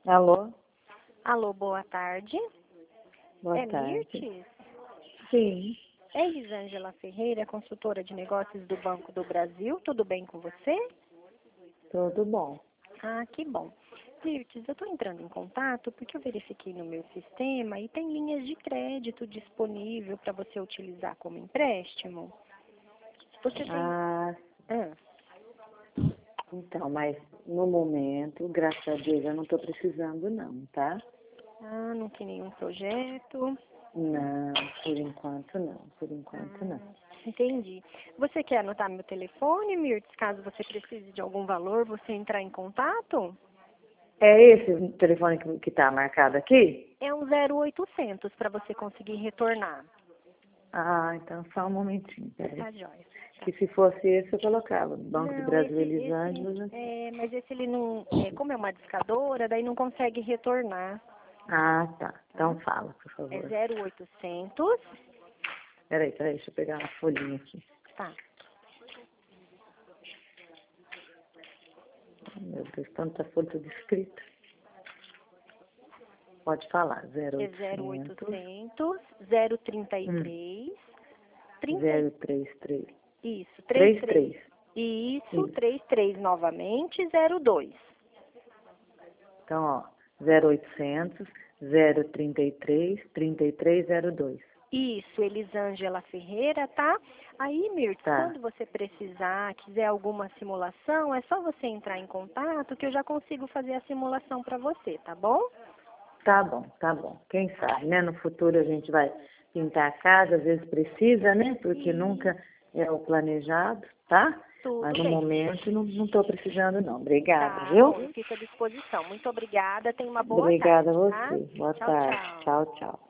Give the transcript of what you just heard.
Alô? Alô, boa tarde. Boa É tarde. Mirtes? Sim, É Elisângela Ferreira, consultora de negócios do Banco do Brasil. Tudo bem com você? tudo bom. Ah, que bom. Mirtes, eu estou entrando em contato porque eu verifiquei no meu sistema e tem linhas de crédito disponível para você utilizar como empréstimo. Você tem... Ah, Ah, então, mas no momento, graças a Deus, eu não estou precisando não, tá? não tem nenhum projeto. Não, por enquanto não, por enquanto não. Entendi. Você quer anotar meu telefone, Mirtes? Caso você precise de algum valor, você entrar em contato? É esse o telefone que está marcado aqui? É um 0800 para você conseguir retornar. Ah, então só um momentinho, peraí. Tá, joia. Tá. Que se fosse esse eu colocava, Banco do Não, Brasil Elisângela. mas esse ele não, como é uma discadora, daí não consegue retornar. Ah, tá. Tá? Então fala, por É favor. 0800, Peraí, deixa eu pegar uma folhinha aqui. tá? Meu Deus, tanta folha de escrita. Pode falar, É 0800 0800 hum, 033 30, 033 isso, 33, 33. isso, Isso. 33 novamente, 02. Então, ó, 0800 033 3302. Isso, Elisângela Ferreira, tá? Aí, Mirtz, Tá, quando você precisar, quiser alguma simulação, é só você entrar em contato que eu já consigo fazer a simulação para você, tá bom? tá bom, tá bom. Quem sabe, né? No futuro a gente vai pintar a casa, às vezes precisa, né? Porque nunca é o planejado, tá? Mas Tudo no bem. momento não estou precisando, não. Obrigada, Tá viu? bom, eu fico à disposição. Muito obrigada, tenha uma boa Obrigada a tarde, tá? você. Boa Tchau, tarde. tchau. Tchau, tchau.